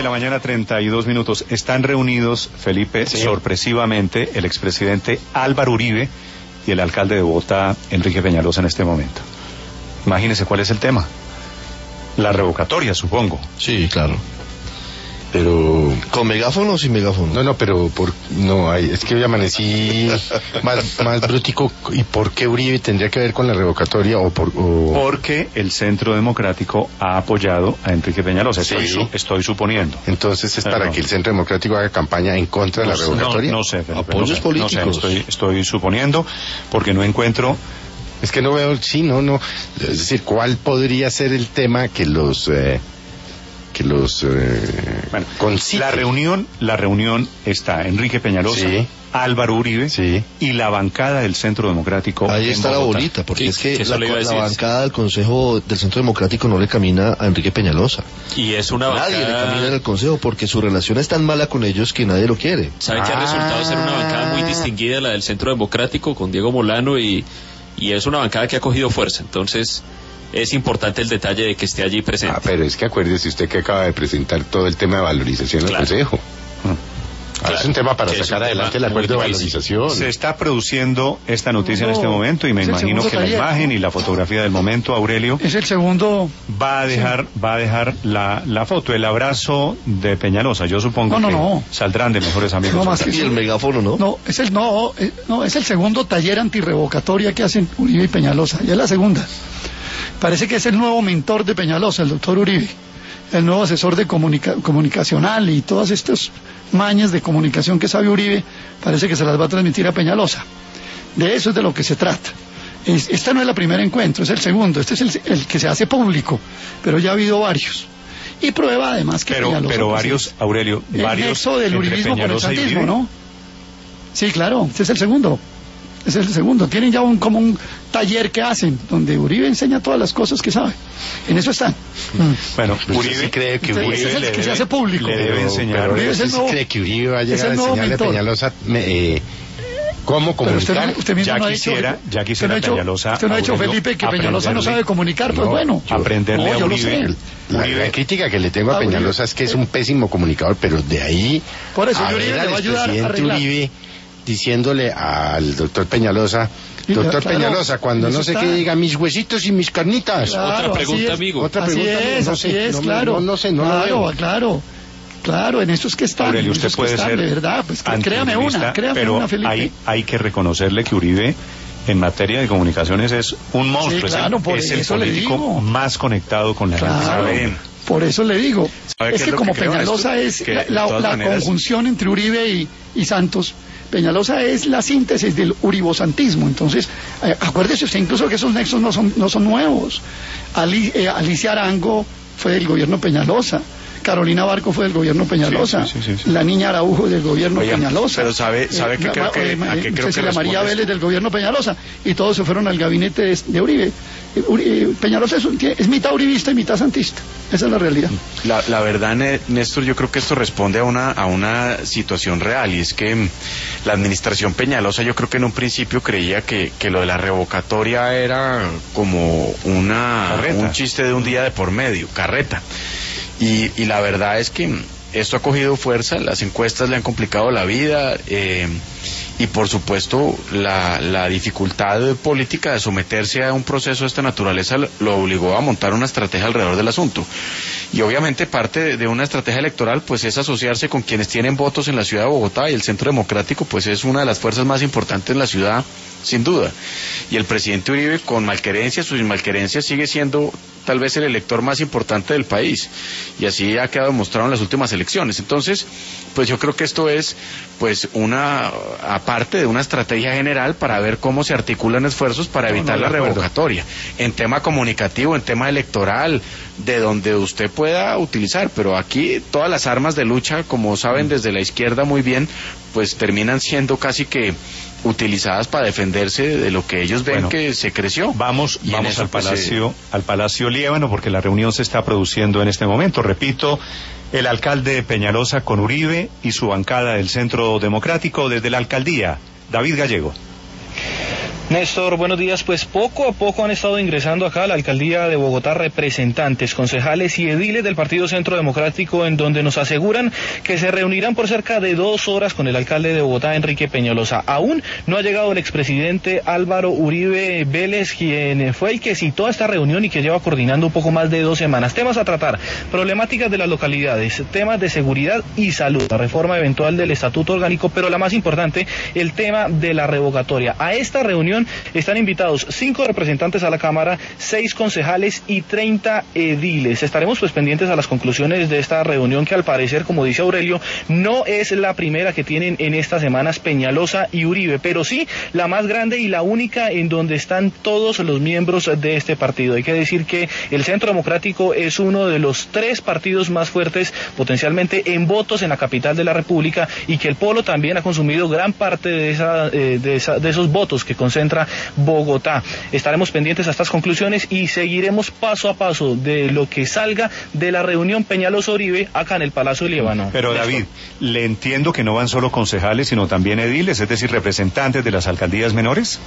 la mañana, 32 minutos. Están reunidos, Felipe, sorpresivamente, el expresidente Álvaro Uribe y el alcalde de Bogotá, Enrique Peñalosa, en este momento. Imagínese cuál es el tema. La revocatoria, supongo. Sí, claro. Pero... ¿con megáfono o sin megáfono? No, pero es que hoy amanecí más brútico. ¿Y por qué Uribe tendría que ver con la revocatoria? Porque el Centro Democrático ha apoyado a Enrique Peñalosa. Sí. Estoy suponiendo. Entonces es para que el Centro Democrático haga campaña en contra de la revocatoria. No sé, Felipe, apoyos políticos. No sé, estoy suponiendo, porque no encuentro... Es que no veo, es decir, ¿cuál podría ser el tema que los concite? La reunión está Enrique Peñalosa, Álvaro Uribe y la bancada del Centro Democrático. Ahí está la bolita, porque es que la bancada del Consejo del Centro Democrático no le camina a Enrique Peñalosa. Y es una bancada... Nadie le camina en el Consejo, porque su relación es tan mala con ellos que nadie lo quiere. ¿Sabe que ha resultado ser una bancada muy distinguida, la del Centro Democrático, con Diego Molano, y es una bancada que ha cogido fuerza? Entonces es importante el detalle de que esté allí presente. Pero es que acuérdese usted que acaba de presentar todo el tema de valorización del Consejo. Claro, es un tema para sacar adelante el acuerdo de valorización. Se está produciendo esta noticia en este momento, y me imagino que la imagen y la fotografía del momento, Aurelio, es el segundo. Va a dejar la foto, el abrazo de Peñalosa. Yo supongo que saldrán de mejores amigos. No más que y el megáfono, ¿no? Es el segundo taller antirrevocatoria que hacen Uribe y Peñalosa. Ya es la segunda. Parece que es el nuevo mentor de Peñalosa, el doctor Uribe, el nuevo asesor de comunicacional y todas estas mañas de comunicación que sabe Uribe, parece que se las va a transmitir a Peñalosa. De eso es de lo que se trata. Esta no es la primera encuentro, es el segundo. Este es el que se hace público, pero ya ha habido varios. Y prueba además que Peñalosa... Pero varios, Aurelio, varios... El nexo del uribismo con el santismo, ¿no? Sí, claro, este es el segundo. Es el segundo. Tienen ya como un taller que hacen, donde Uribe enseña todas las cosas que sabe. En eso están. Bueno, Uribe cree que Uribe es el que se hace público. Le debe enseñar. Uribe cree que Uribe va a llegar a enseñarle a Peñalosa cómo comunicar. Usted mismo no ha dicho, ya quisiera Peñalosa. Usted no ha dicho, Felipe, que Peñalosa no sabe comunicar. Pues bueno, aprenderle a Uribe. La crítica que le tengo a Peñalosa es que es un pésimo comunicador, pero de ahí por eso Uribe le va a ayudar a arreglar. Uribe diciéndole al doctor Peñalosa, Peñalosa, cuando no sé qué diga mis huesitos y mis carnitas. Otra pregunta, amigo. Otra pregunta, así es, claro. No sé, no lo veo. Claro, en eso es que están. Aurelio, usted puede ser de verdad, pues créame una, Felipe. Hay que reconocerle que Uribe, en materia de comunicaciones, es un monstruo. Sí, claro, es el político más conectado con la gente. Por eso le digo, es que como Peñalosa es la conjunción entre Uribe y Santos, Peñalosa es la síntesis del uribosantismo. Entonces, acuérdese usted incluso que esos nexos no son nuevos. Alicia Arango fue del gobierno Peñalosa, Carolina Barco fue del gobierno Peñalosa, sí. La Niña Araujo del gobierno Peñalosa. Pero sabe que creo que Cecilia María Vélez del gobierno Peñalosa, y todos se fueron al gabinete de Uribe. Peñalosa es mitad uribista y mitad santista. Esa es la realidad. La verdad, Néstor, yo creo que esto responde a una situación real, y es que la administración Peñalosa, yo creo que en un principio creía que lo de la revocatoria era como un chiste de un día de por medio, carreta. Y la verdad es que esto ha cogido fuerza, las encuestas le han complicado la vida, y por supuesto la dificultad política de someterse a un proceso de esta naturaleza lo obligó a montar una estrategia alrededor del asunto. Y obviamente parte de una estrategia electoral pues es asociarse con quienes tienen votos en la ciudad de Bogotá, y el Centro Democrático pues es una de las fuerzas más importantes en la ciudad, sin duda. Y el presidente Uribe, con malquerencias o sin malquerencias, sigue siendo tal vez el elector más importante del país, y así ha quedado demostrado en las últimas elecciones. Entonces, pues yo creo que esto es pues aparte de una estrategia general para ver cómo se articulan esfuerzos para evitar la revocatoria, en tema comunicativo, en tema electoral, de donde usted pueda utilizar, pero aquí todas las armas de lucha, como saben desde la izquierda muy bien, pues terminan siendo casi que utilizadas para defenderse de lo que ellos ven que se creció. Vamos al Palacio Líbano, porque la reunión se está produciendo en este momento. Repito, el alcalde Peñalosa con Uribe y su bancada del Centro Democrático desde la alcaldía. David Gallego. Néstor, buenos días. Pues poco a poco han estado ingresando acá a la alcaldía de Bogotá representantes, concejales y ediles del Partido Centro Democrático, en donde nos aseguran que se reunirán por cerca de 2 horas con el alcalde de Bogotá, Enrique Peñalosa. Aún no ha llegado el expresidente Álvaro Uribe Vélez, quien fue el que citó a esta reunión y que lleva coordinando un poco más de 2 semanas. Temas a tratar: problemáticas de las localidades, temas de seguridad y salud, la reforma eventual del estatuto orgánico, pero la más importante, el tema de la revocatoria. A esta reunión están invitados 5 representantes a la Cámara, 6 concejales y 30 ediles. Estaremos pues pendientes a las conclusiones de esta reunión, que al parecer, como dice Aurelio, no es la primera que tienen en estas semanas Peñalosa y Uribe, pero sí la más grande y la única en donde están todos los miembros de este partido. Hay que decir que el Centro Democrático es uno de los 3 partidos más fuertes potencialmente en votos en la capital de la República, y que el Polo también ha consumido gran parte de esos votos que concentra Bogotá. Estaremos pendientes a estas conclusiones y seguiremos paso a paso de lo que salga de la reunión Peñalosa-Uribe acá en el Palacio de Líbano. Pero David, le entiendo que no van solo concejales, sino también ediles, es decir, representantes de las alcaldías menores.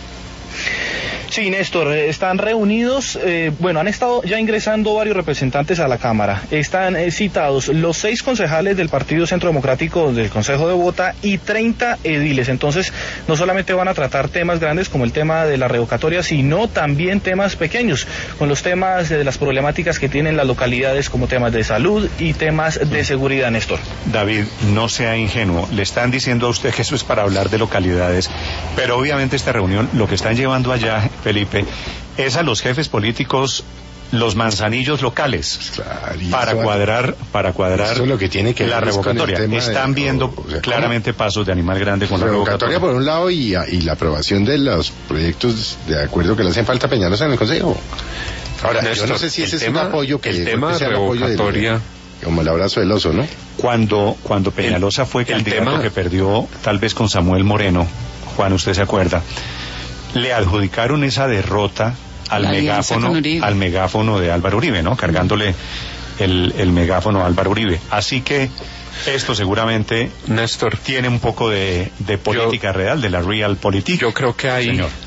Sí, Néstor, están reunidos, han estado ya ingresando varios representantes a la Cámara. Están citados los 6 concejales del Partido Centro Democrático del Consejo de Bogotá y 30 ediles. Entonces, no solamente van a tratar temas grandes como el tema de la revocatoria, sino también temas pequeños, con los temas de las problemáticas que tienen las localidades, como temas de salud y temas de seguridad, Néstor. David, no sea ingenuo, le están diciendo a usted que eso es para hablar de localidades, pero obviamente esta reunión, lo que están llevando allá, Felipe, es a los jefes políticos, los manzanillos locales, para cuadrar eso es lo que tiene que la revocatoria. Están viendo claramente pasos de animal grande con la revocatoria por un lado, y la aprobación de los proyectos de acuerdo que le hacen falta a Peñalosa en el Consejo. Ahora, Néstor, yo no sé si ese es un apoyo que el tema de revocatoria, como el abrazo del oso, ¿no? Cuando Peñalosa fue candidato que perdió tal vez con Samuel Moreno, Juan, usted se acuerda, le adjudicaron esa derrota al megáfono de Álvaro Uribe, ¿no? Cargándole el megáfono a Álvaro Uribe. Así que esto seguramente, Néstor, tiene un poco de política real, de la realpolitik. Yo creo que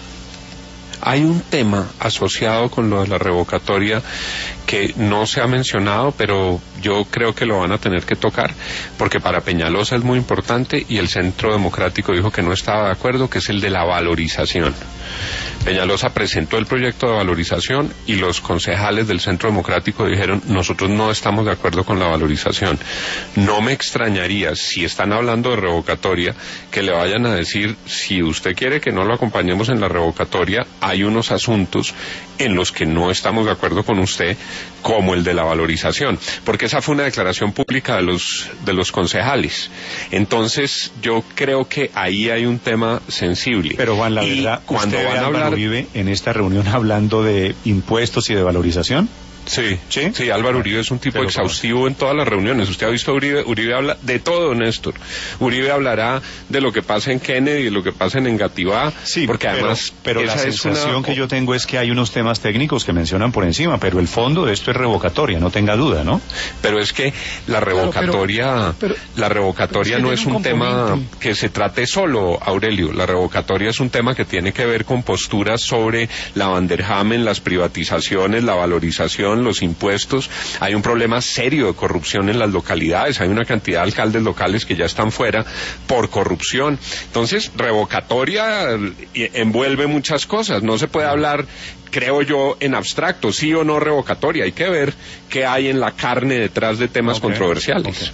hay un tema asociado con lo de la revocatoria que no se ha mencionado, pero yo creo que lo van a tener que tocar, porque para Peñalosa es muy importante y el Centro Democrático dijo que no estaba de acuerdo, que es el de la valorización. Peñalosa presentó el proyecto de valorización y los concejales del Centro Democrático dijeron: nosotros no estamos de acuerdo con la valorización. No me extrañaría, si están hablando de revocatoria, que le vayan a decir: si usted quiere que no lo acompañemos en la revocatoria, hay unos asuntos en los que no estamos de acuerdo con usted, como el de la valorización, porque esa fue una declaración pública de los concejales. Entonces yo creo que ahí hay un tema sensible. Pero Juan, la verdad, cuando van a hablar Uribe en esta reunión hablando de impuestos y de valorización. Sí, Álvaro Uribe es un tipo exhaustivo en todas las reuniones. Usted ha visto a Uribe habla de todo, Néstor. Uribe hablará de lo que pasa en Kennedy, de lo que pasa en Engativá, sí, porque además... Pero la sensación que yo tengo es que hay unos temas técnicos que mencionan por encima, pero el fondo de esto es revocatoria, no tenga duda, ¿no? Pero es que la revocatoria, no es un tema que se trate solo, Aurelio. La revocatoria es un tema que tiene que ver con posturas sobre la Vanderhamen, las privatizaciones, la valorización, los impuestos. Hay un problema serio de corrupción en las localidades, hay una cantidad de alcaldes locales que ya están fuera por corrupción. Entonces, revocatoria envuelve muchas cosas, no se puede hablar, creo yo, en abstracto, sí o no revocatoria, hay que ver qué hay en la carne detrás de temas controversiales.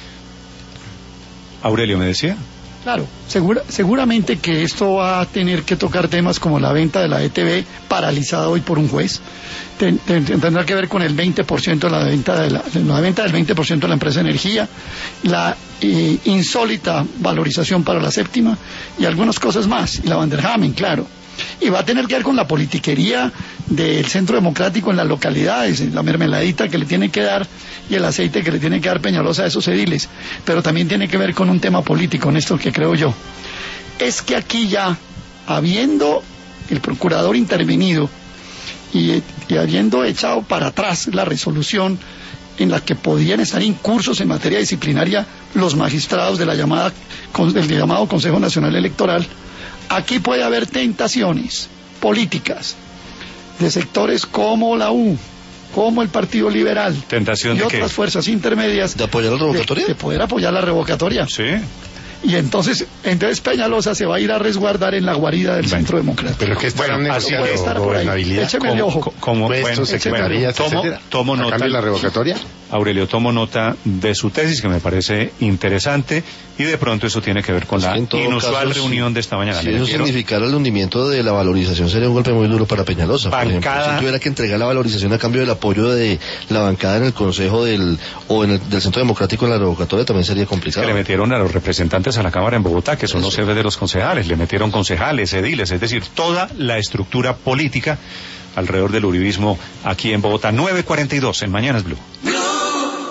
Aurelio, ¿me decía? Claro, seguramente que esto va a tener que tocar temas como la venta de la ETB, paralizada hoy por un juez. Tendrá que ver con el 20% de la venta del 20% de la empresa de energía, la insólita valorización para la séptima y algunas cosas más, y la Vanderhamen, claro. Y va a tener que ver con la politiquería del Centro Democrático en las localidades, la mermeladita que le tiene que dar y el aceite que le tiene que dar Peñalosa a esos ediles. Pero también tiene que ver con un tema político, en esto que creo yo. Es que aquí ya, habiendo el procurador intervenido y habiendo echado para atrás la resolución en la que podían estar incursos en materia disciplinaria los magistrados del llamado Consejo Nacional Electoral, aquí puede haber tentaciones políticas de sectores como la U, como el Partido Liberal ¿Tentación y de otras qué? fuerzas intermedias ¿De apoyar la revocatoria? de poder apoyar la revocatoria. Sí. Y entonces Peñalosa se va a ir a resguardar en la guarida del Centro Democrático. Pero que estarán puede estar por ahí. Écheme ojo. Puestos, secretarías, etcétera. Tomo ¿A nota. cambio de la revocatoria? Aurelio, tomo nota de su tesis, que me parece interesante, y de pronto eso tiene que ver con la inusual reunión de esta mañana. Si eso significara el hundimiento de la valorización, sería un golpe muy duro para Peñalosa. Por ejemplo, si tuviera que entregar la valorización a cambio del apoyo de la bancada en el Consejo del Centro Democrático en la revocatoria, también sería complicado. Que le metieron a los representantes a la Cámara en Bogotá, que son los jefes de los concejales, le metieron concejales, ediles, es decir, toda la estructura política alrededor del uribismo aquí en Bogotá. 9:42 en Mañanas Blue.